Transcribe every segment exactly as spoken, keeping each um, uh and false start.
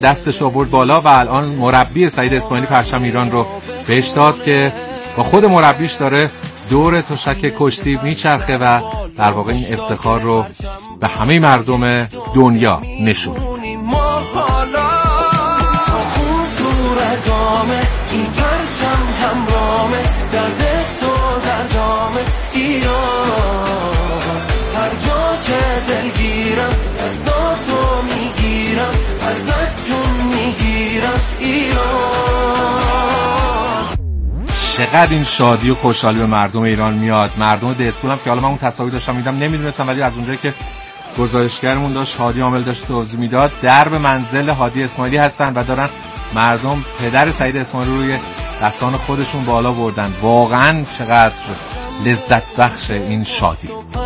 دستش آورد بالا و الان مربی سعید اسماعیلی پرچم ایران رو بهش داد که با خود مربیش داره دور تشک کشتی میچرخه و در واقع این افتخار رو به همه مردم دنیا نشون این پرچم همرامه درد تو دردامه ایران هر جا که دلگیرم دستاتو میگیرم ازت جون میگیرم ایران. چقدر این شادی و خوشحالی به مردم ایران میاد. مردم دهسپول هم که حالا من اون تصاویر داشتم میدم نمیدونستم، ولی از اونجایی که گزارشگرمون داشت هادی عامل داشت توضیح میداد درب منزل هادی اسماعیلی هستن و دارن مردم پدر سعید اسماعیلی روی دستان خودشون بالا بردن. واقعا چقدر لذت بخش این شادی.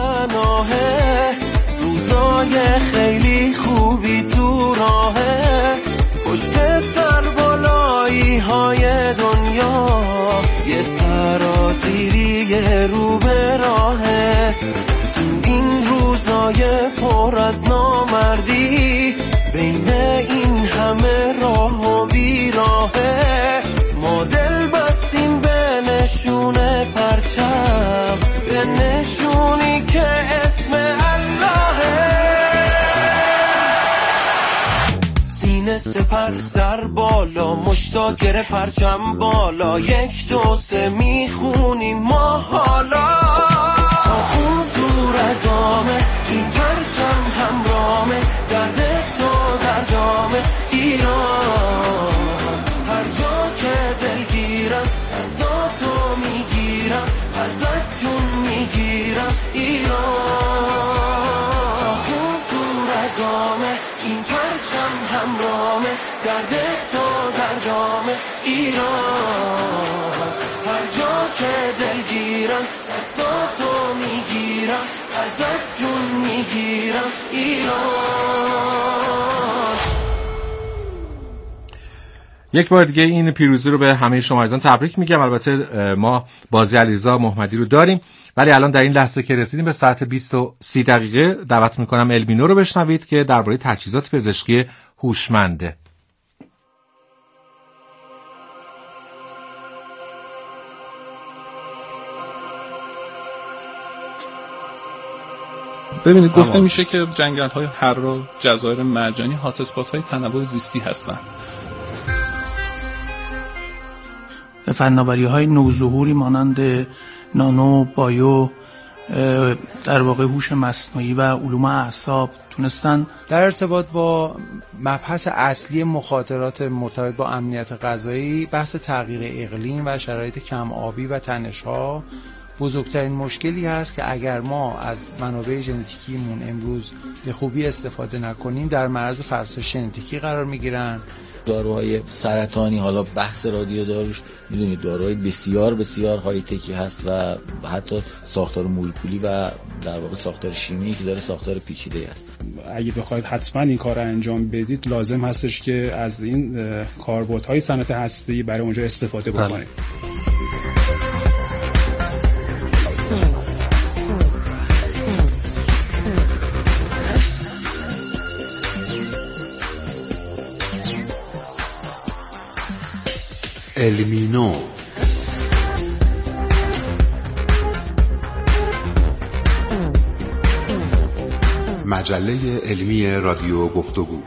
روزای خیلی خوبی تو راهه پشت سر بالایی های دنیا یه سرازیری رو به راهه تو این روزای پر از نامردی بین این همه راه و بیراهه ما دل بستیم به نشون پرچم به نشونی که اسم اللهه سینه سپر سر بالا مشتاق گره پرچم بالا یک دو سه میخونیم ما حالا تا خون تو ردامه این پرچم همرامه درد تو دردامه ایران هر جا که دلگیرم دستاتو میگیرم ازت جون میگیرم ایران تا خون تو رگامه این پرچم همرامه درد تو دردامه ایران هر جا که دلگیرم دستاتو میگیرم ازت جون میگیرم ایران. یک بار دیگه این پیروزی رو به همه شما عزیزان تبریک میگم. البته ما بازی علیرضا محمدی رو داریم، ولی الان در این لحظه که رسیدیم به ساعت بیست و سی دقیقه دعوت میکنم المینو رو بشنوید که درباره تجهیزات پزشکی هوشمنده. ببینید گفته میشه که جنگل‌های حرا، جزایر مرجانی هات اسپات‌های تنوع زیستی هستند. فناوری‌های نوظهوری مانند نانو، بایو، در واقع هوش مصنوعی و علوم اعصاب تونستن در ارتباط با مبحث اصلی مخاطرات مرتبط با امنیت غذایی، بحث تغییر اقلیم و شرایط کم آبی و تنش‌ها بزرگترین مشکلی هست که اگر ما از منابع ژنتیکیمون امروز به خوبی استفاده نکنیم در معرض فرسایش ژنتیکی قرار میگیرن. داروهای سرطانی، حالا بحث رادیو داروش میدونید داروهای بسیار بسیار های تکی هست و حتی ساختار مولکولی و در واقع ساختار شیمیایی که داره ساختار پیچیده است. اگه بخواید حتما این کار رو انجام بدید لازم هستش که از این کاربردهای صنعت هسته‌ای برای اونجا استفاده بکنید. المینو مجله علمی رادیو گفتگو.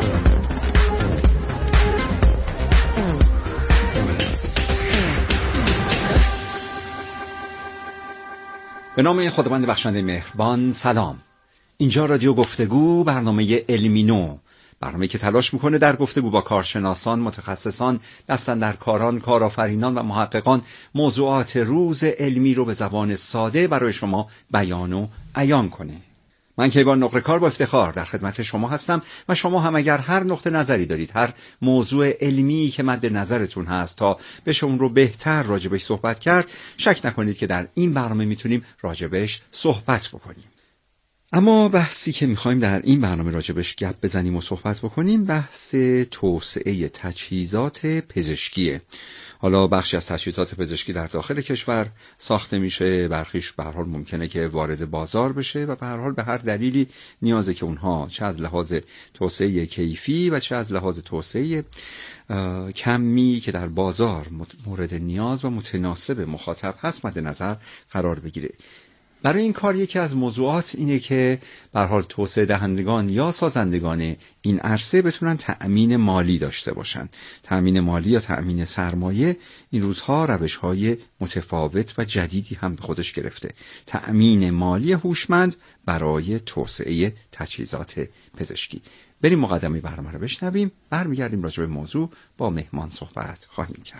به نام خداوند بخشنده مهربان. سلام، اینجا رادیو گفتگو، برنامه المینو، برنامه که تلاش میکنه در گفتگو با کارشناسان، متخصصان، دستاندرکاران، کارآفرینان و محققان موضوعات روز علمی رو به زبان ساده برای شما بیان و عیان کنه. من کیوان نقره‌کار با افتخار در خدمت شما هستم و شما هم اگر هر نقطه نظری دارید، هر موضوع علمی که مد نظرتون هست تا بشه اون رو بهتر راجبش صحبت کرد، شک نکنید که در این برنامه میتونیم راجبش صحبت بکنیم. اما بحثی که میخوایم در این برنامه راجبش گپ بزنیم و صحبت بکنیم بحث توسعه تجهیزات پزشکیه. حالا بخشی از تجهیزات پزشکی در داخل کشور ساخته میشه، برخیش به هر حال ممکنه که وارد بازار بشه و به هر حال به هر دلیلی نیازه که اونها چه از لحاظ توسعه کیفی و چه از لحاظ توسعه کمی که در بازار مورد نیاز و متناسب مخاطب هست مد نظر قرار بگیره. برای این کار یکی از موضوعات اینه که به هر حال توسعه دهندگان یا سازندگان این عرصه بتونن تأمین مالی داشته باشن. تأمین مالی یا تأمین سرمایه این روزها روش‌های متفاوت و جدیدی هم به خودش گرفته. تأمین مالی هوشمند برای توسعه تجهیزات پزشکی. بریم مقدمه برنامه رو بشنویم، برمیگردیم راجع به موضوع با مهمان صحبت خواهیم کرد.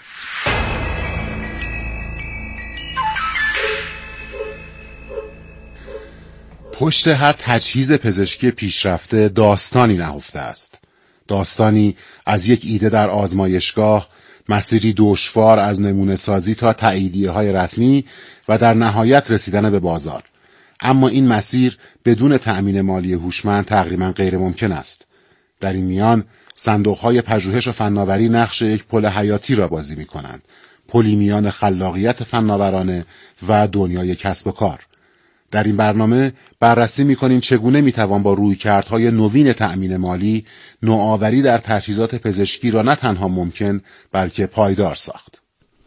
پشت هر تجهیز پزشکی پیشرفته داستانی نهفته است. داستانی از یک ایده در آزمایشگاه، مسیری دشوار از نمونه سازی تا تاییدیه های رسمی و در نهایت رسیدن به بازار. اما این مسیر بدون تأمین مالی هوشمند تقریبا غیر ممکن است. در این میان صندوق‌های پژوهش و فناوری نقش یک پل حیاتی را بازی می‌کنند. پلی میان خلاقیت فناورانه و دنیای کسب و کار. در این برنامه بررسی می‌کنیم چگونه می‌توان با رویکردهای نوین تأمین مالی نوآوری در تجهیزات پزشکی را نه تنها ممکن بلکه پایدار ساخت.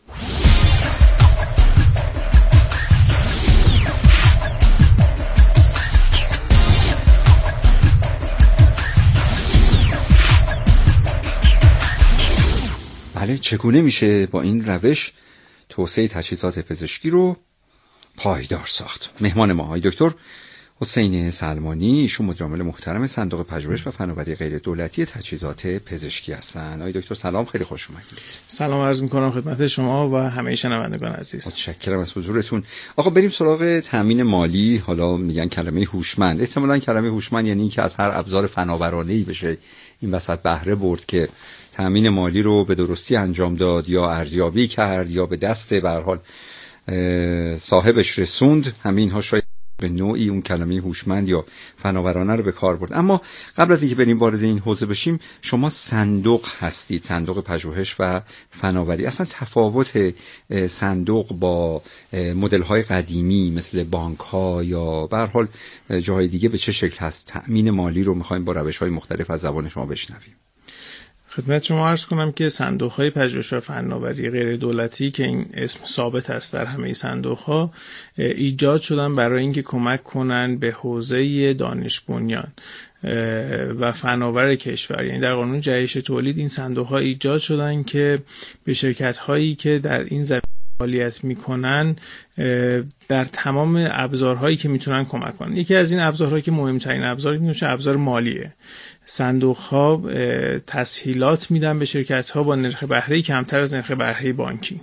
بله، چگونه میشه با این روش توسعه تجهیزات پزشکی رو پایدار ساخت؟ مهمان ما آقای دکتر حسین سلمانی، ایشون مدیرعامل محترم صندوق پژوهش و فناوری غیر دولتی تجهیزات پزشکی هستند. آقای دکتر سلام، خیلی خوش اومدید. سلام عرض می‌کنم خدمت شما و همه شنوندگان عزیز. متشکرم از حضورتون. آقا بریم سراغ تامین مالی. حالا میگن کلمه هوشمند، احتمالاً کلمه هوشمند یعنی اینکه از هر ابزار فناورانه‌ای بشه این وسط بهره برد که تامین مالی رو به درستی انجام داد یا ارزیابی کرد یا به دست به هر حال صاحبش رسوند. همین‌ها شاید به نوعی اون کلمه هوشمند یا فناورانه رو به کار برد. اما قبل از اینکه بریم وارد این حوزه بشیم، شما صندوق هستید، صندوق پژوهش و فناوری. اصلا تفاوت صندوق با مدل‌های قدیمی مثل بانک‌ها یا به هر حال جاهای دیگه به چه شکل هست؟ تأمین مالی رو می‌خوایم با روش‌های مختلف از زبان شما بشنویم. خدمت شما عرض کنم که صندوق‌های پژوهش و فناوری غیر دولتی که این اسم ثابت است در همه صندوق‌ها، ایجاد شدن برای اینکه کمک کنن به حوزه دانش بنیان و فناور کشور. یعنی در قانون جهش تولید این صندوق‌ها ایجاد شدن که به شرکت‌هایی که در این زمینه فعالیت میکنن در تمام ابزارهایی که میتونن کمک کنن. یکی از این ابزارهایی که مهمترین ابزاری میشه ابزار مالیه. صندوق ها تسهیلات میدن به شرکت ها با نرخ بهره کمتر از نرخ بهره بانکی.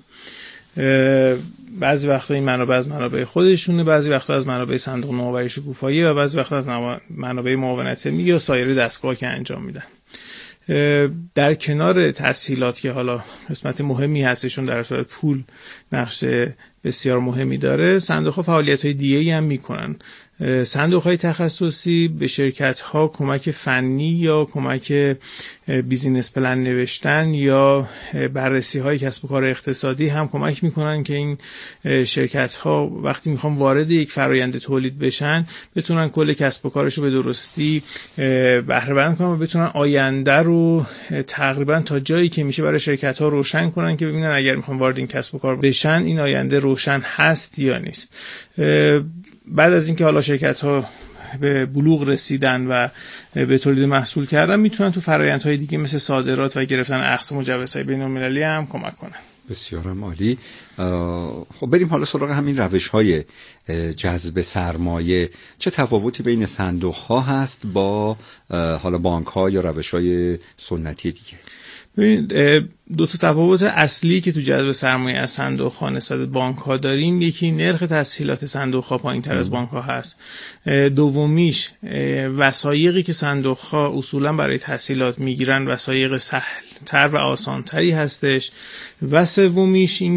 بعضی وقتا این منابع از منابع خودشونه، بعضی وقتا از منابع صندوق نوآوری شکوفایی و بعضی وقتا از منابع معاونت علمی یا سایر دستگاه که انجام میدن. در کنار تسهیلات که حالا قسمت مهمی هستشون در صورت پول نقش بسیار مهمی داره، صندوق ها فعالیت های دیگه هم میکنن. صندوق های تخصصی به شرکت ها کمک فنی یا کمک بیزینس پلن نوشتن یا بررسی های کسب و کار اقتصادی هم کمک میکنن که این شرکت ها وقتی میخوان وارد یک فرآیند تولید بشن بتونن کل کسب و کارش رو به درستی بهره برداری کنن و بتونن آینده رو تقریبا تا جایی که میشه برای شرکت ها روشن کنن که ببینن اگر میخوان وارد این کسب و کار بشن این آینده روشن هست یا نیست. بعد از اینکه حالا شرکت ها به بلوغ رسیدن و به تولید محصول کردن میتونن تو فرآیندهای دیگه مثل صادرات و گرفتن اخذ مجوزهای بین‌المللی هم کمک کنن. بسیار عالی. خب بریم حالا سراغ همین روش‌های جذب سرمایه. چه تفاوتی بین صندوق‌ها هست با حالا بانک‌ها یا روش‌های سنتی دیگه؟ ببینید دو تا تفاوت اصلی که تو جذب سرمایه از صندوق‌ها نسبت به بانک‌ها داریم، یکی نرخ تسهیلات صندوق‌ها پایین‌تر از بانک‌ها هست. دومیش وثایقی که صندوق‌ها اصولاً برای تسهیلات میگیرن وثایق سهل‌تر و آسان‌تری هستش. و سومیش این که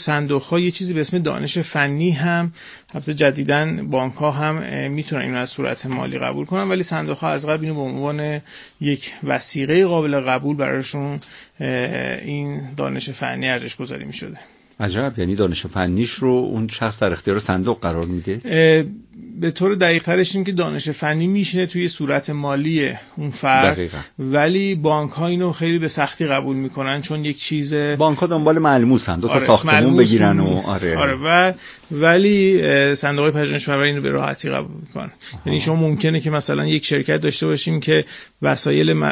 صندوق‌ها یه چیزی به اسم دانش فنی هم البته جدیداً بانک‌ها هم میتونن اینو از صورت مالی قبول کنن، ولی صندوق‌ها از قبل اینو به عنوان یک وثیقه قابل قبول براشون این دانش فنی ارزش گذاری می‌شده. عجب، یعنی دانش فنیش رو اون شخص در اختیار صندوق قرار میده؟ به طور دقیق ترش این که دانش فنی میشینه توی صورت مالی اون فرد دقیقا. ولی بانک ها اینو خیلی به سختی قبول میکنن، چون یک چیز بانک ها دنبال ملموسن، دو تا آره، ساختمون بگیرن و آره. آره و ولی صندوق های پژوهش محوری اینو به راحتی قبول میکنن. یعنی شما ممکنه که مثلا یک شرکت داشته باشیم که وسایل م...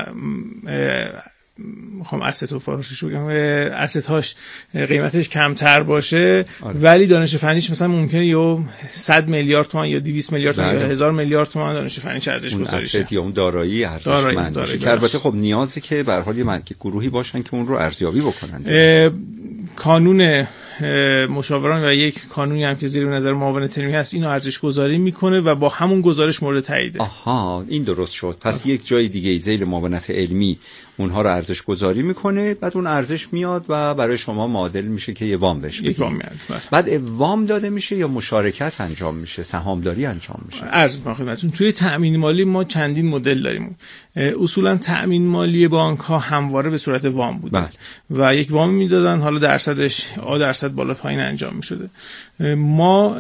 میخوام اسست و فروشش بگم اسست‌هاش قیمتش کمتر باشه آره. ولی دانش فنیش مثلا ممکنه یا صد میلیارد تومان یا دویست میلیارد تومان یا هزار میلیارد تومان دانش فنیش ارزش گذاری شه. یا اون دارایی ارزشمند باشه که البته خب نیازی که به هر حال یه گروهی باشن که اون رو ارزیابی بکنن. کانون مشاوران و یک قانونی هم که زیر نظر معاون ترمی هست اینو ارزش گذاری میکنه و با همون گزارش مورد تاییده. آها، این درست شد. پس آه. یک جای دیگه ذیل معاونت علمی اونها رو ارزش گذاری میکنه، بعد اون ارزش میاد و برای شما معادل میشه که یه وام بشه. یک وام میاد. بعد وام داده میشه یا مشارکت انجام میشه، سهامداری انجام میشه. عرض میکنم خدمتتون توی تأمین مالی ما چندین مدل داریم. اصولا تأمین مالی بانک ها همواره به صورت وام بوده بله. و یک وام میدادن، حالا درصدش آ درصد بالا پایین انجام میشده. ما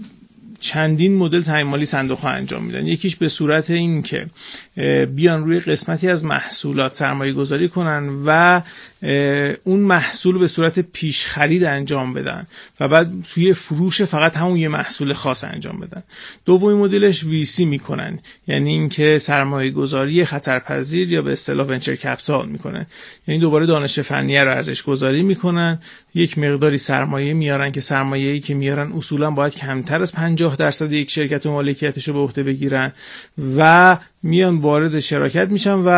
چندین مدل تأمین مالی صندوق ها انجام میدن. یکیش به صورت این که بیان روی قسمتی از محصولات سرمایه گذاری کنن و اون محصول به صورت پیش خرید انجام بدن و بعد توی فروش فقط همون یه محصول خاص انجام بدن. دومی مدلش وی سی میکنن، یعنی اینکه سرمایه گذاری خطرپذیر یا به اصطلاح ونچر کپیتال میکنن، یعنی دوباره دانش فنی رو ارزش گذاری میکنن، یک مقداری سرمایه میارن که سرمایه‌ای که میارن اصولا باید کمتر از پنجاه درصد یک شرکت و مالکیتش رو به عهده بگیرن و میان وارد شراکت میشن و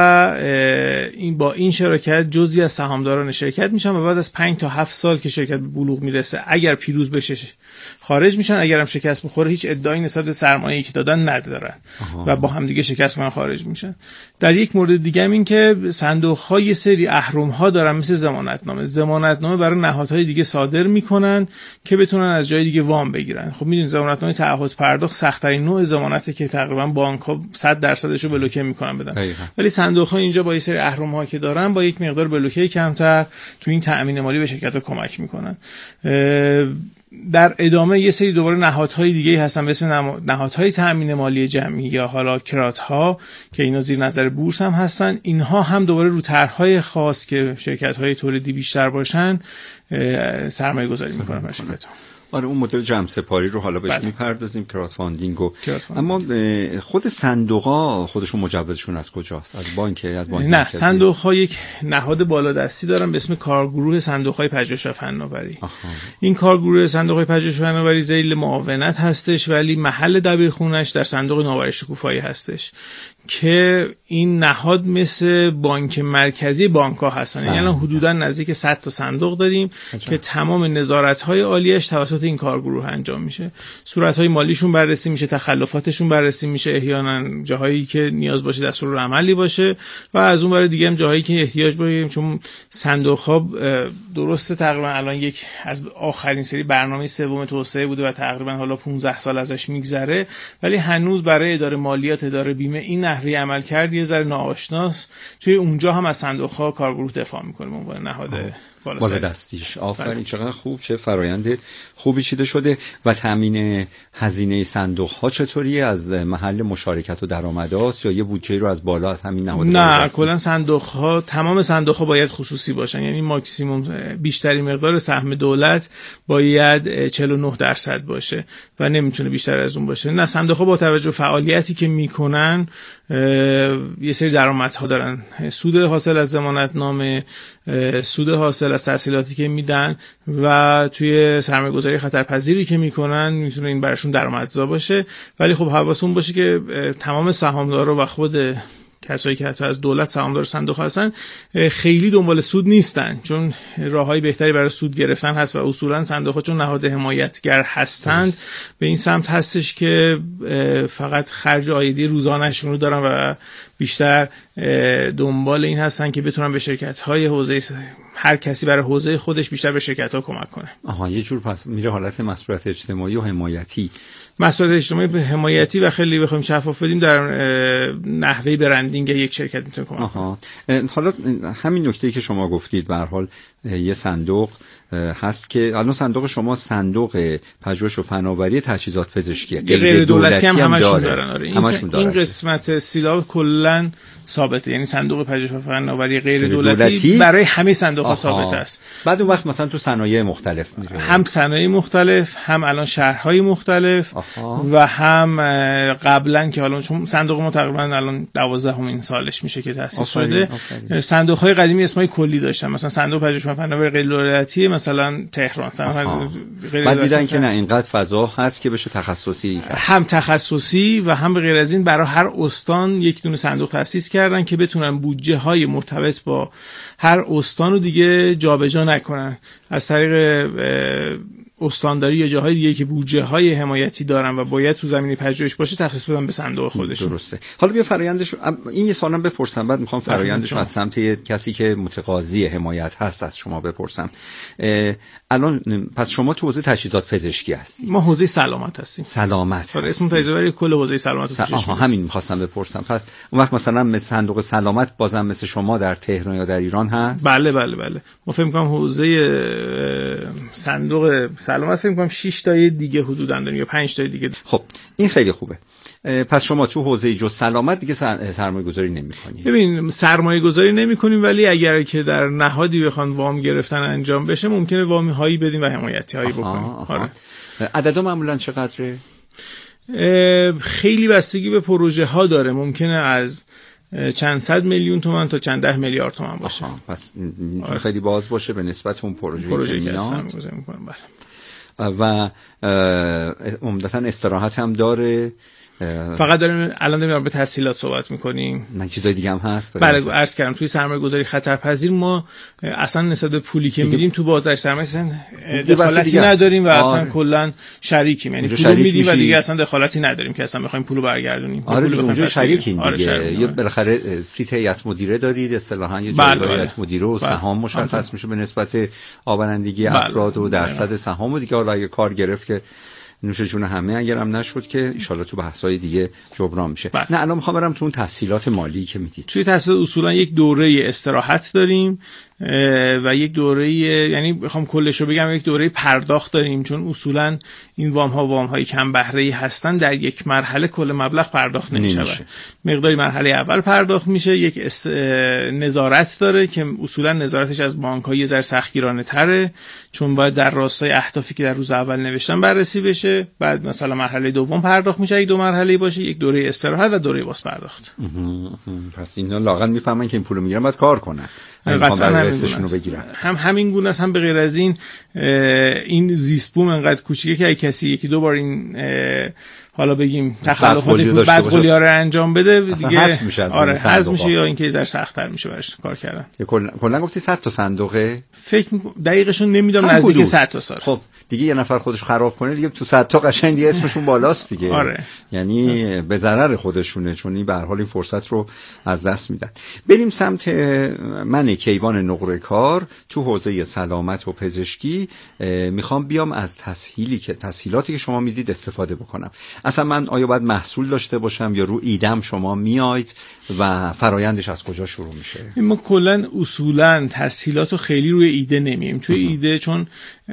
این با این شراکت جزئی از سهامداران شرکت میشن و بعد از پنج تا هفت سال که شرکت به بلوغ میرسه اگر پیروز بشه خارج میشن، اگر هم شکست بخوره هیچ ادعایی نسبت به سرمایه‌ای که دادن ندارن آها. و با هم دیگه شکست من خارج میشن. در یک مورد دیگه هم این که صندوق‌ها یه سری اهرم‌ها دارن مثل ضمانتنامه. ضمانتنامه برای نهادهای دیگه صادر میکنن که بتونن از جای دیگه وام بگیرن. خب میدونید ضمانتنامه تعهد پرداخت سخت‌ترین نوع ضمانته که تقریبا بانک‌ها صد درصدش رو بلوکه میکنن بدن دقیقا. ولی صندوق‌ها اینجا با یه سری اهرم‌ها که دارن با یک مقدار بلوکه کمتر تو این تأمین مالی به شرکت‌ها کمک میکنن. در ادامه یه سری دوباره نهادهای دیگه هستن به اسم نهادهای تأمین مالی جمعی یا حالا کرات‌ها که اینا زیر نظر بورس هم هستن. اینها هم دوباره رو طرح‌های خاص که شرکت‌های تولیدی بیشتر باشن سرمایه گذاری میکنن بر شرکت‌ها. آره اون مدل جمع سپاری رو حالا بهش بله. میپردازیم، کرات فاندینگ و اما خود صندوق‌ها خودشون مجوزشون از کجاست؟ از بانک از بانک نه مرکزی؟ صندوق‌ها یک نهاد بالادستی دارن به اسم کارگروه صندوق‌های پژوهش و فناوری. این کارگروه صندوق‌های پژوهش و فناوری ذیل معاونت هستش ولی محل دبیرخونه‌اش در صندوق نوآوری شکوفایی هستش که این نهاد مثل بانک مرکزی بانک‌ها هستن. یعنی الان حدوداً نزدیک صد تا صندوق داریم اچه. که تمام نظارت‌های عالیش توسط این کارگروه انجام میشه. صورت‌های مالیشون بررسی میشه، تخلفاتشون بررسی میشه، احیانا جاهایی که نیاز باشه دستور عملی باشه و از اون ور دیگه هم جاهایی که احتیاج باشه، چون صندوق‌ها درسته تقریبا الان یک از آخرین سری برنامه سوم توسعه بوده و تقریبا حالا پانزده سال ازش میگذره ولی هنوز برای اداره مالیات، اداره بیمه این نحوه عمل کرد یه ذره ناآشناست. توی اونجا هم از صندوق‌ها کارگروه دفاع می‌کنه به عنوان نهاد بالا دستیش. آفرین، چقدر خوب، چه فرایند خوبی چیده شده. و تامین هزینه صندوق ها چطوریه؟ از محل مشارکت و درآمدات یا یه بودجه رو از بالا از همین نهاد؟ نه، کلا صندوق ها تمام صندوق ها باید خصوصی باشن، یعنی ماکسیمم بیشتری مقدار سهم دولت باید چهل و نه درصد باشه و نمیتونه بیشتر از اون باشه. نه، صندوق ها با توجه به فعالیتی که میکنن یه سری درآمدها دارن، سود حاصل از ضمانتنامه، سود حاصل از تسهیلاتی که میدن و توی سرمایه‌گذاری خطرپذیری که میکنن میتونه این براشون درآمدزا باشه. ولی خب حواسون باشه که تمام سهامدارا و خود کسایی که حتی از دولت سهامدار صندوق هستن خیلی دنبال سود نیستن، چون راههای بهتری برای سود گرفتن هست و اصولا صندوق‌ها چون نهاد حمایتگر هستند درست. به این سمت هستش که فقط خرج عایدی روزانه‌شون رو دارن و بیشتر دنبال این هستن که بتونن به شرکت‌های حوزه، هر کسی برای حوزه خودش بیشتر به شرکت‌ها کمک کنه. آها، یه جور پس میره حالت مسئولیت اجتماعی و حمایتی. مسئولیت اجتماعی به حمایتی و خیلی بخوایم شفاف بدیم در نحوه برندینگ یک شرکت میتونه کمک کنه. حالا همین نکته‌ای که شما گفتید به هر حال یه صندوق هست که الان صندوق شما صندوق پژوهش و فناوری تجهیزات پزشکی غیر, غیر دولتی هم همشون دارن. آره. این, این قسمت سیلاب کلا ثابته، یعنی صندوق پژوهش و فناوری غیر دولتی, دولتی برای همه صندوق‌ها ثابت است. بعد اون وقت مثلا تو صنایع مختلف میره، هم صنایع مختلف، هم الان شهرهای مختلف. آها. و هم قبلا که حالا چون صندوق ما تقریبا الان دوازدهمین سالش میشه که تأسیس شده، صندوق‌های قدیمی اسمای کلی داشتن، مثلا صندوق پژوهش و فناوری غیر دولتی مثلا تهران. بعد دیدن که نه اینقدر فضا هست که بشه تخصصی، هم تخصصی و هم به غیر از این برای هر استان یک دونه صندوق تأسیس کردن که بتونن بودجه های مرتبط با هر استان رو دیگه جابجا نکنن، از طریق استانداری یا جاهای دیگه که بودجه های حمایتی دارن و باید تو زمینه پژوهش باشه تخصیص بدن به صندوق خودشون. درسته. حالا بیا فرآیندش، این یه سوالم بپرسم، بعد میخوام فرآیندش رو از سمت کسی که متقاضی حمایت هست از شما بپرسم. الان پس شما تو حوزه تجهیزات پزشکی هستید؟ ما حوزه سلامت هستیم. سلامت. آره، اسم تجربه کل حوزه سلامت س... آها، همین میخواستم بپرسم. پس اون وقت مثلا مثل صندوق سلامت بازم مثل شما در تهران یا در ایران هست؟ بله بله بله. ما فکر می‌کنم حوزه صندوق سلامت فکر می‌کنم شش تای دیگه حدوداً داریم یا پنج تای دیگه. خب این خیلی خوبه. پس شما تو حوزه جو سلامت دیگه سرمایه گذاری نمی کنید؟ ببین، سرمایه گذاری نمی کنیم، ولی اگر که در نهادی بخوان وام گرفتن انجام بشه ممکنه وامی هایی بدیم و حمایتی هایی بکنیم. آره. عددا معمولا چقدره؟ خیلی بستگی به پروژه ها داره، ممکنه از چند صد میلیون تومان تا چند ده میلیارد تومان باشه. پس آره. خیلی باز باشه به نسبت اون پروژه‌ای پروژه که میاد. بله. و عمدتاً استراحت هم داره. فقط داریم الان داریم به تسهیلات صحبت میکنیم. من چیزای دیگه هم هست. بله عرض کردم توی سرمایه گذاری خطرپذیر ما اصلا نسبت به پولی که میدیم تو بازار سرمایه اصلا دخالتی نداریم و اصلا کلا شریکیم، یعنی پول میدیم و دیگه اصلا دخالتی نداریم که اصلا بخوایم پولو برگردونیم. آره دیگه اونجا شریکین دیگه. یا بالاخره سیت هیئت مدیره دارید، اصطلاحاً یه جای هیئت مدیره و سهام مشخص میشه به نسبت آبرندگی افراد و درصد سهام و دیگه. حالا اگه کار گرفت که نوش جون همه، اگرم نشد که ان شاءالله تو بحث‌های دیگه جبران میشه. بله. نه الان میخوام برم تو اون تسهیلات مالی که میدید. توی تسهیلات اصولا یک دوره استراحت داریم و یک دوره، یعنی بخوام کلش رو بگم، یک دوره پرداخت داریم، چون اصولا این وام ها وام های کم بهره ای هستن، در یک مرحله کل مبلغ پرداخت نمیشه. مقداری مرحله اول پرداخت میشه، یک است... نظارت داره که اصولا نظارتش از بانک ها یه ذره سختگیرانه تره، چون باید در راستای اهدافی که در روز اول نوشتن بررسی بشه. بعد مثلا مرحله دوم پرداخت میشه، یک دو مرحله باشه، یک دوره استراحت و دوره باز پرداخت. پس اینا لااقل میفهمن که این پولو میگیرن باید کار کنن، رو بگیرن. هم همین گونه است، هم به غیر از این این زیست بوم انقدر کوچیکه که اگه کسی یکی دو بار این حالا بگیم تخلفات بدقولی‌ها رو انجام بده دیگه میشه. آره حذف میشه یا اینکه یه سخت‌تر میشه براش کار کردن. کلا گفتی صد تا صندوقه؟ فکر دقیقشون نمیدونم، نزدیک صد تا سال. خب دیگه یه نفر خودش خراب کنه دیگه تو صد تا قشنگ دیگه اسمشون بالاست دیگه. آره. یعنی به ضرر خودشونه، چون این به هر حال این فرصت رو از دست میدن. بریم سمت من کیوان نقره کار تو حوزه سلامت و پزشکی. میخوام بیام از تسهیلی که تسهیلاتی که شما میدید استفاده بکنم. اصلا من آیا باید محصول داشته باشم یا رو ایدم شما میاید و فرایندش از کجا شروع میشه؟ ما کلا اصولا تسهیلاتو خیلی روی ایده نمیایم. توی ایده چون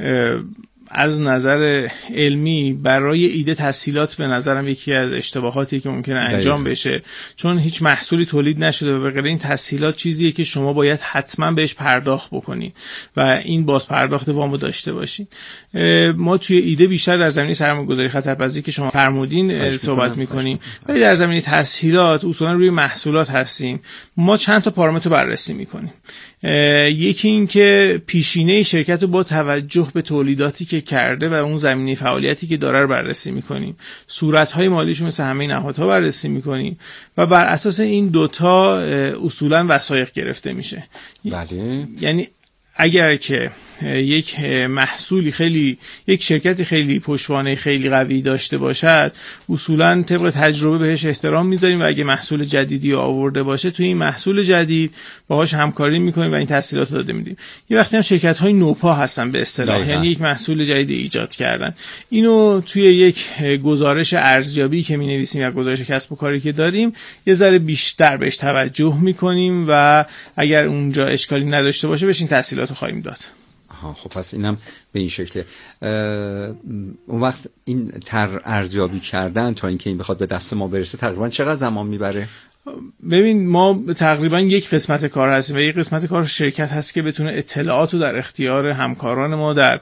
از نظر علمی برای ایده تسهیلات به نظرم یکی از اشتباهاتی که ممکنه انجام بشه، چون هیچ محصولی تولید نشده و به غیر این تسهیلات چیزیه که شما باید حتما بهش پرداخت بکنی و این باز پرداخت وامو داشته باشی. ما توی ایده بیشتر در زمینه سرمایه‌گذاری خطرپذیری که شما فرمودین صحبت می‌کنیم، ولی در زمینه تسهیلات اصولا روی محصولات هستیم. ما چند تا پارامتر بررسی می‌کنیم. یکی این که پیشینه شرکت رو با توجه به تولیداتی که کرده و اون زمینه فعالیتی که داره رو بررسی میکنیم، صورتهای مالیشو مثل همه نهادها بررسی میکنیم و بر اساس این دوتا اصولا وثایق گرفته میشه. بله. یعنی اگر که یک محصولی خیلی یک شرکتی خیلی پشتوانه خیلی قوی داشته باشد، اصولا طبق تجربه بهش احترام میذاریم و اگه محصول جدیدی آورده باشه توی این محصول جدید باهاش همکاری میکنیم و این تسهیلات رو داده میدیم. یه وقتی هم شرکت‌های نوپا هستن به اصطلاح، یعنی یک محصول جدید ایجاد کردن، اینو توی یک گزارش ارزیابی که می‌نویسیم یا گزارش کسب و کاری که داریم یه ذره بیشتر بهش توجه میکنیم و اگر اونجا اشکالی نداشته باشه بهش این تسهیلات رو خواهیم داد. خب پس اینم به این شکله. اون وقت این تر ارزیابی کردن تا اینکه این بخواد به دست ما برسه تقریبا چقدر زمان میبره؟ ببین ما تقریبا یک قسمت کار هستیم و یک قسمت کار شرکت هست که بتونه اطلاعات رو در اختیار همکاران ما در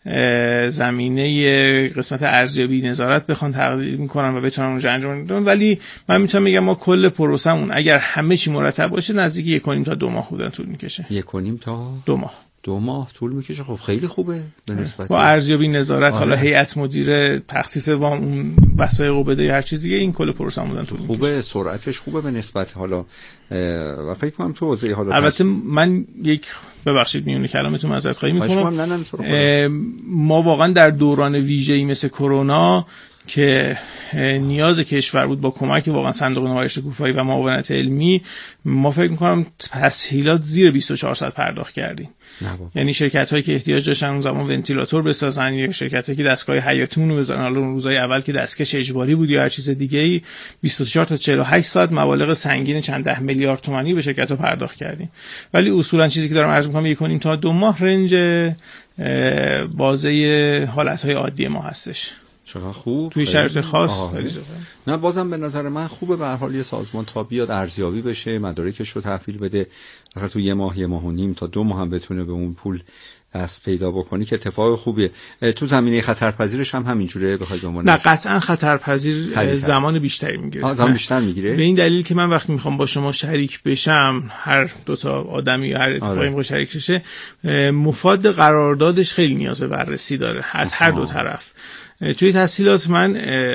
زمینه قسمت ارزیابی نظارت بخوان تقدیم کنن و بتونن اونجا انجام بدن. ولی من میتونم بگم ما کل پروسمون اگر همه چی مرتب باشه نزدیک یک و نیم تا دو ماه بودن طول میکشه. یک و نیم تا دو ماه دو ماه طول میکشه. خب خیلی خوبه به نسبت با ارزیابی نظارت. آره. حالا هیئت مدیره تخصیص وام اون وسایق و بده هر چیز دیگه این کل پروسه بودن طول میکشه. خوبه، سرعتش خوبه به نسبت حالا و فکر کنم تو حوزه حالا البته من یک ببخشید میونه کلامتون معذرت خواهی میکنم. ما واقعا در دوران ویژه‌ای مثل کرونا که نیاز کشور بود با کمک واقعا صندوق نمایش شکوفایی و معاونت علمی ما فکر می‌کنم تسهیلات زیر بیست و چهار صد پرداخت کردیم. یعنی شرکت‌هایی که احتیاج داشتن اون زمان ونتیلاتور بسازن یا شرکت‌هایی که دستگاه حیاتیمون رو بزنن، حالا اون روزهای اول که دستکش اجباری بود یا هر چیز دیگه‌ای، بیست و چهار تا چهل و هشت ساعت مبالغ سنگین چند ده میلیارد تومانی به شرکت‌ها پرداخت کردیم. ولی اصولا چیزی که دارم عرض می‌کنم یک و نیم تا دو ماه رنج بازه حالت‌های عادی ما هستش. چقدر خوب توی شرایط خاص. نه بازم به نظر من خوبه به هر حال یه سازمان تا بیاد ارزیابی بشه، مدارکش رو تحویل بده، فقط تو یه ماه یه ماه و نیم تا دو ماه هم بتونه به اون پول دست پیدا بکنی که اتفاق خوبیه. تو زمینه خطرپذیرش هم همینجوره بخوای بمونه؟ نه قطعا خطرپذیر زمان بیشتری میگیره. زمان بیشتر میگیره. به این دلیل که من وقتی میخوام با شما شریک بشم، هر دو تا آدمی یا هر اتفاقی میخواد شریک بشه، مفاد قراردادش خیلی نیاز به بررسی داره از هر دو طرف. توی تسهیلات من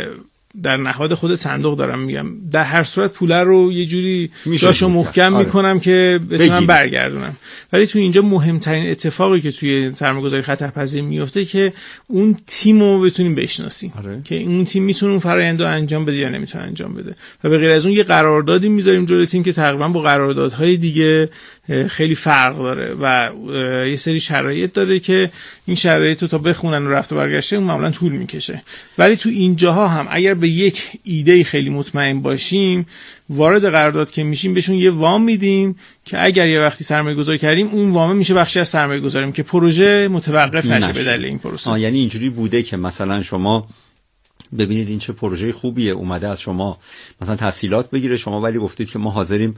در نهاد خود صندوق دارم میگم در هر صورت پوله رو یه جوری جاشو محکم آره. میکنم که بتونم برگردونم. ولی توی اینجا مهمترین اتفاقی که توی سرمایه‌گذاری خطرپذیر میفته که اون تیم رو بتونیم بشناسیم آره. که اون تیم میتونه اون فرآیند رو انجام بده یا نمیتونه انجام بده و به غیر از اون یه قراردادی میذاریم جلوی تیم که تقریبا با قراردادهای دیگه خیلی فرق داره و یه سری شرایط داره که این شرایط رو تا بخونن و رفت و برگشته اون معمولا طول میکشه. ولی تو اینجاها هم اگر به یک ایده خیلی مطمئن باشیم وارد قرارداد که میشیم بهشون یه وام میدیم که اگر یه وقتی سرمایه گذاری کردیم اون وامه میشه بخشی از سرمایه گذاریم که پروژه متوقف نشه به دلیل این پروسه. آه یعنی اینجوری بوده که مثلا شما ببینید این چه پروژه خوبیه اومده از شما مثلا تسهیلات بگیره شما ولی گفتید که ما حاضریم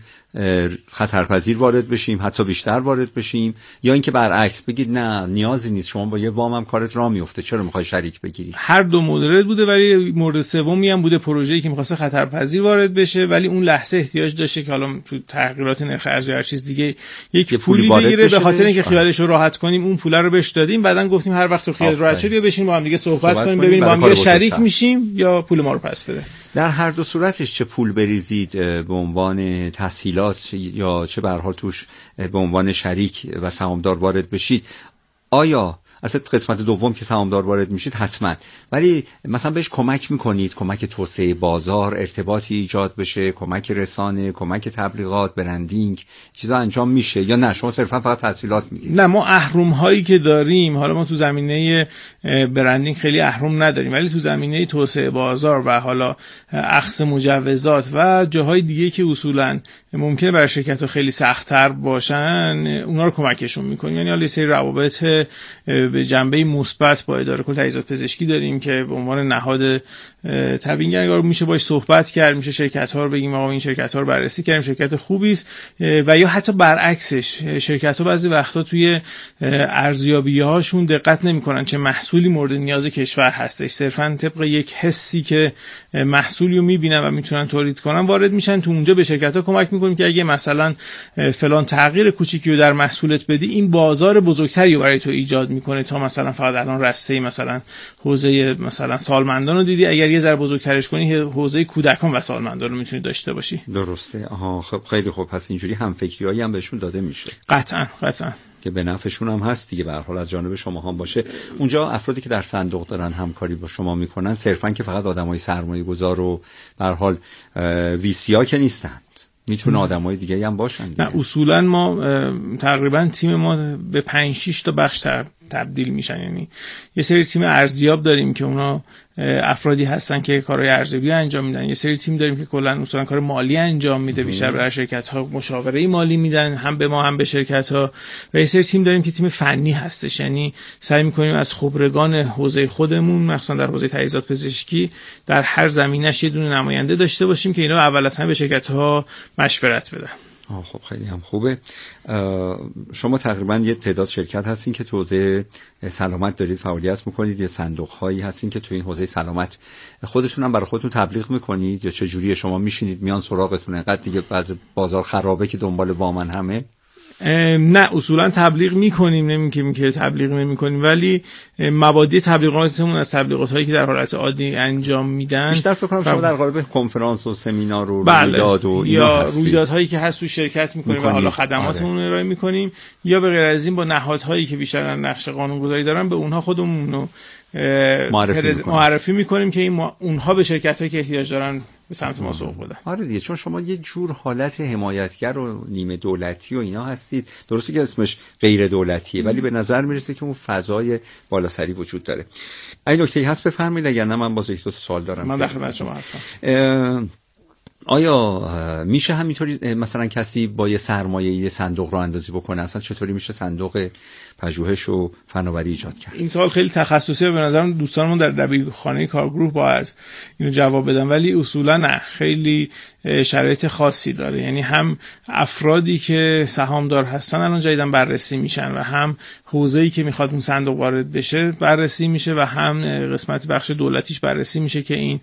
خطرپذیر وارد بشیم حتی بیشتر وارد بشیم، یا اینکه برعکس بگید نه نیازی نیست شما با یه وام هم کارت راه میفته چرا میخوای شریک بگیری؟ هر دو مدل بوده ولی مورد سومی هم بوده پروژه‌ای که می‌خواسته خطرپذیر وارد بشه ولی اون لحظه احتیاج داشته که حالا تو تغییرات نرخ ارز یا هر چیز دیگه یک پولی بگیره به خاطر اینکه خیالش رو راحت کنیم اون پولا رو بهش دادیم بعدن گفتیم هر وقت تو خیال راحت شد بیا بشین با هم دیگه صحبت, صحبت کنیم ببینیم با هم دیگه شریک میشیم یا پول ما رو پس بده. در هر دو صورتش چه پول بریزید به عنوان تسهیلات یا چه به هر حال توش به عنوان شریک و سهامدار وارد بشید، آیا البته قسمت دوم که سهامدار وارد میشید حتما، ولی مثلا بهش کمک میکنید، کمک توسعه بازار، ارتباطی ایجاد بشه، کمک رسانه، کمک تبلیغات، برندینگ، چیزا انجام میشه یا نه شما صرفا فقط تسهیلات میگیرید؟ نه ما اهرم هایی که داریم، حالا ما تو زمینه برندینگ خیلی اهرم نداریم ولی تو زمینه توسعه بازار و حالا اخذ مجوزات و جاهای دیگه که اصولا ممکنه برای شرکت‌ها خیلی سخت‌تر باشن اونا رو کمکشون میکنیم. یعنی حالا یه سری روابط به جنبه مثبت با اداره کل تجهیزات پزشکی داریم که به عنوان نهاد تبیینگر میشه باش صحبت کرد، میشه شرکت‌ها رو بگیم آقا این شرکت‌ها رو بررسی کردیم شرکت خوبی است، و یا حتی برعکسش شرکت‌ها بعضی وقتا توی ارزیابی‌هاشون دقت نمی‌کنن چه محصولی مورد نیاز کشور هستش، صرفاً طبق یک حسی که محصولی رو می‌بینن و میتونن تولید کنن وارد میشن تو اونجا به شرکت‌ها کمک می‌کنیم که اگه مثلا فلان تغییر کوچیکی رو در محصولت بدی این بازار بزرگتری رو برای تو ایجاد می‌کنه تا مثلا فقط الان رسته مثلا حوزه مثلا سالمندان رو دیدی، اگر یه ذره بزرگترش کنی حوزه کودکان و سالمندان رو میتونی داشته باشی. درسته. آها خب خیلی خوب، پس اینجوری هم فکریایی هم بهشون داده میشه. قطعاً قطعاً که به نفعشون هم هست دیگه، به هر حال از جانب شما هم باشه. اونجا افرادی که در صندوق دارن همکاری با شما میکنن صرفا که فقط آدمای سرمایه‌گذار و به هر حال ویسیا که نیستن، میتونه آدمای دیگه هم باشن دیگه. نه اصولا ما تقریبا تیم ما به پنج شش تا بخش تبدیل میشن. یعنی یه سری تیم ارزیاب داریم که اونا افرادی هستن که کارهای ارزیابی انجام میدن، یه سری تیم داریم که کلا اصولا کار مالی انجام میده، بیشتر برای شرکت ها مشاوره مالی میدن، هم به ما هم به شرکت ها، و یه سری تیم داریم که تیم فنی هستش. یعنی سعی میکنیم از خبرگان حوزه خودمون، مخصوصا در حوزه تجهیزات پزشکی، در هر زمینه‌اش یه دونه نماینده داشته باشیم که اینا اول از همه به شرکت ها مشورت بدن. آه خب خیلی هم خوبه. شما تقریبا یه تعداد شرکت هستین که تو حوزه سلامت دارید فعالیت میکنید، یه صندوق هایی هستین که تو این حوزه سلامت خودتون هم برای خودتون تبلیغ میکنید، یا چه جوریه؟ شما میشینید میان سراغتون انقدر دیگه بعضی بازار خرابه که دنبال وامن همه؟ نه اصولا تبلیغ میکنیم، نمیگیم که تبلیغ نمیکنیم، ولی مبادی تبلیغاتمون از تبلیغات هایی که در حالت عادی انجام میدن بیشتر فکر کنم شما در قالب کنفرانس و سمینار و بله. رویداد و یا رویدادهایی که هست تو شرکت میکنیم و حالا خدماتمون آره. ارائه میکنیم، یا به غیر از این با نهادهایی که بیشتر نقش قانونگذاری دارن به اونها خودمون رو معرفی, میکنیم. معرفی میکنیم که این ما... اونها به شرکت هایی که احتیاج دارن به سمت ما سوق بدن. آره دیگه، چون شما یه جور حالت حمایتگر و نیمه دولتی و اینا هستید، درسته که اسمش غیر دولتیه ولی به نظر میرسه که اون فضای بالاسری وجود داره. این نکته‌ای هست بفرمایید، اگر نه من باز یک دو تا سوال دارم. من در خدمت شما هستم. آیا میشه همینطوری مثلا کسی با یه سرمایه یه صندوق رو اندازی بکنه؟ اصلا چطوری میشه صندوق پژوهش و فناوری ایجاد کرد؟ این سوال خیلی تخصصیه، به نظرم دوستانمون در دبیرخانه کارگروه باید اینو جواب بدن، ولی اصولا نه، خیلی شرایط خاصی داره. یعنی هم افرادی که سهامدار هستن الان جدیداً بررسی میشن و هم حوزه‌ای که میخواد اون صندوق وارد بشه بررسی میشه و هم قسمت بخش دولتیش بررسی میشه که این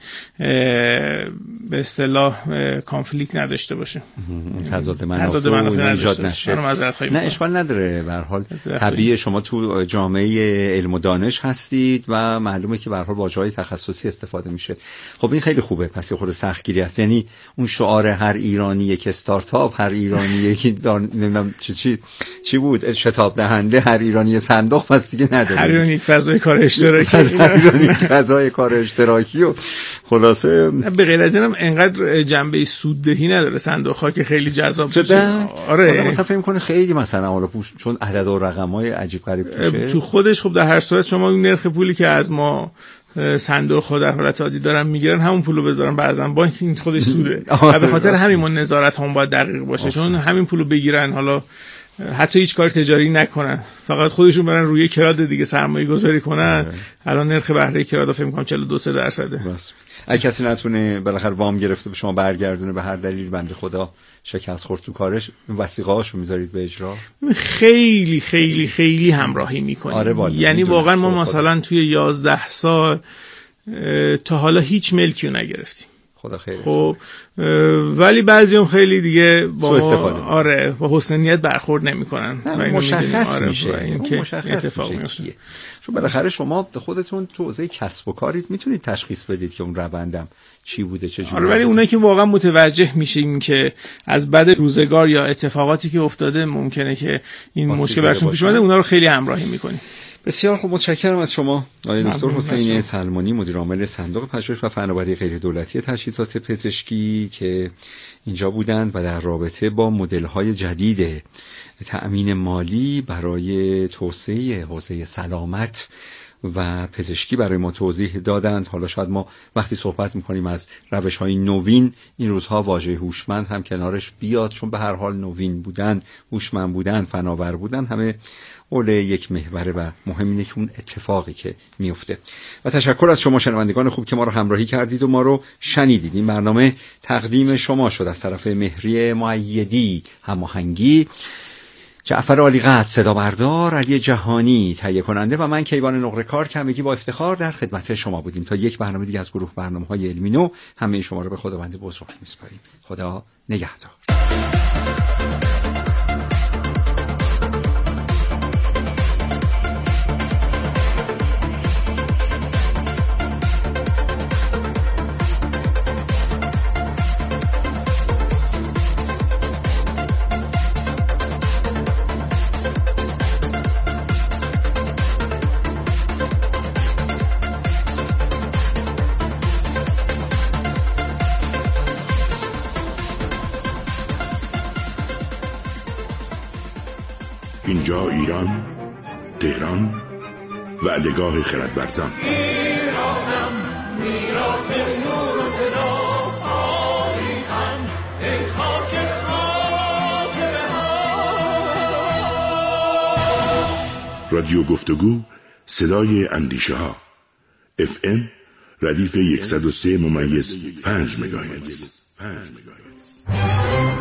به اصطلاح کانفلیکت نداشته باشه، تضاد منافع ایجاد نشه. نه اشکال نداره، به هر حال طبیعی شما تو جامعه علم و دانش هستید و معلومه که به هر حال واژه‌های تخصصی استفاده میشه. خب این خیلی خوبه، پس یه خورده سختگیری هست. یعنی اون شعار هر ایرانی یک استارتاپ، هر ایرانی یک نمیدونم چی چی چی بود، شتاب دهنده، هر ایرانی صندوق، پس دیگه نداره. هر ایرانی فضای کار اشتراکی، هر ایرانی فضای کار اشتراکی و خلاصه به غیر از اینم انقدر جنبه سوددهی نداره صندوق ها که خیلی جذاب باشه. آره مثلا فکر می‌کنه خیلی مثلا حالا چون عدد و رقم‌های عجیب غریب توشه تو خودش. خب در هر صورت شما این نرخ پولی که از ما صندوق ها در حالت عادی دارن میگیرن، همون پولو بذارن بعضا بانک، این خودش سوده و به خاطر همین ما نظارت هم باید دقیق باشه، چون همین پولو بگیرن حالا حتی هیچ کار تجاری نکنن، فقط خودشون برن روی کراد دیگه سرمایه گذاری کنن. الان نرخ بهره کراد فکر می‌کنم چهل و دو درصده. بس اگه کسی نتونه بالاخره وام گرفته به شما برگردونه به هر دلیل، بنده خدا شکست خورد تو کارش، وثیقه‌اشو میذارید به اجرا؟ خیلی خیلی خیلی همراهی میکنیم. آره یعنی واقعا ما مثلا توی یازده سال تا حالا هیچ ملکی رو نگرفتیم. خدا خیرش. خب ولی بعضیام خیلی دیگه با استفاده. آره با حسن نیت برخورد نمیکنن. مشخص آره میشه این که اتفاق میفته. چون بالاخره شما خودتون تو حوزه کسب و کارید، میتونید تشخیص بدید که اون روندم چی بوده چه جوری. آره ولی اونایی که واقعا متوجه میشیم که از بعد روزگار یا اتفاقاتی که افتاده ممکنه که این مشکل براشون پیش اومده، اونا رو خیلی همراهی میکنیم. بسیار خوب، متشکرم از شما آقای دکتر حسین سلمانی، مدیر عامل صندوق پژوهش و فناوری غیر دولتی تجهیزات پزشکی که اینجا بودند و در رابطه با مدل‌های جدید تأمین مالی برای توسعه حوزه سلامت و پزشکی برای ما توضیح دادند. حالا شاید ما وقتی صحبت میکنیم از روش‌های نوین، این روزها واژه هوشمند هم کنارش بیاد، چون به هر حال نوین بودن، هوشمند بودن، فناور بودن همه حول یک محوره و مهم اینه که اون اتفاقی که میفته. و تشکر از شما شنوندگان خوب که ما رو همراهی کردید و ما رو شنیدید. این برنامه تقدیم شما شد از طرف مهری مؤیدی هماهنگی، جعفر عالیقدر صدا بردار، علی جهانی تهیه کننده و من کیوان نقره کار که همگی با افتخار در خدمت شما بودیم. تا یک برنامه دیگه از گروه برنامه‌های علمی نو، همه شما رو به خداوند بزرگ می‌سپاریم. خدا نگهدار. اینجا ایران، تهران، وعدگاه خردورزان. ایرانم میراث نور و صدا، تاریخم ای خاک خاطره ها. رادیو گفتگو، صدای اندیشه ها. اف ام ردیف صد و سه ممیز پنج مگاهرتز.